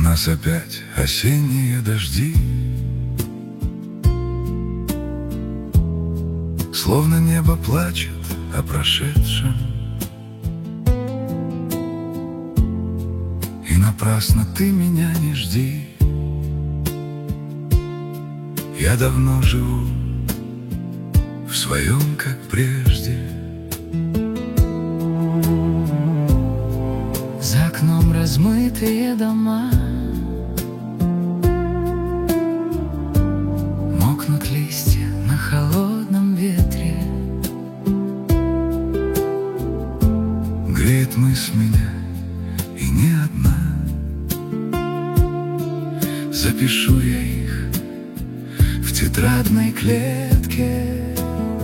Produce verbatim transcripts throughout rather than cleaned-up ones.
нас опять осенние дожди, словно небо плачет о прошедшем. И напрасно ты меня не жди, я давно живу в своем, как прежде. За окном размытые дома, мокнут листья на холодном ветре. Греет мысль меня, и не одна. Запишу я их в тетрадной клетке.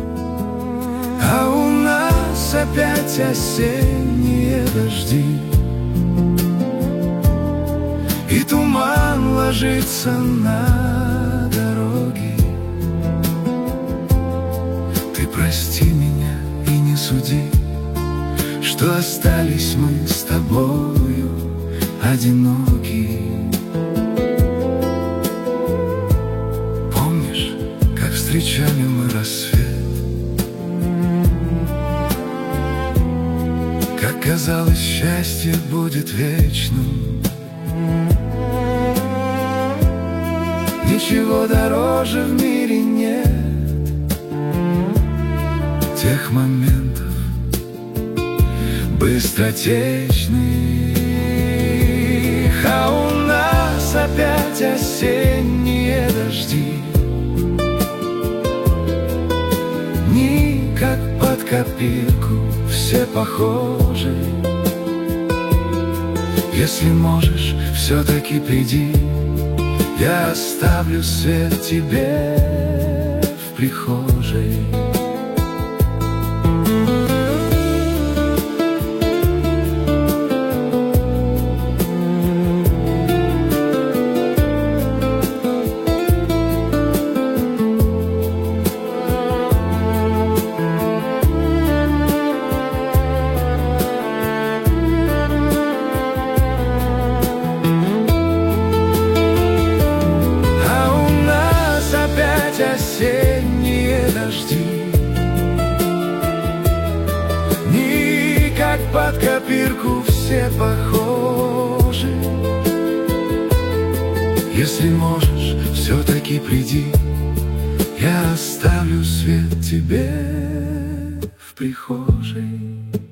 А у нас опять осенние дожди, и туман ложится на дороги. Ты прости меня и не суди, что остались мы с тобою одиноки. Помнишь, как встречали мы рассвет? Как казалось, счастье будет вечным. Ничего дороже в мире нет тех моментов быстротечных. А у нас опять осенние дожди, дни как под копирку, все похожи. Если можешь, все-таки приди, я оставлю свет тебе в прихожей. Осенние дожди, дни как под копирку, все похожи. Если можешь, все-таки приди, я оставлю свет тебе в прихожей.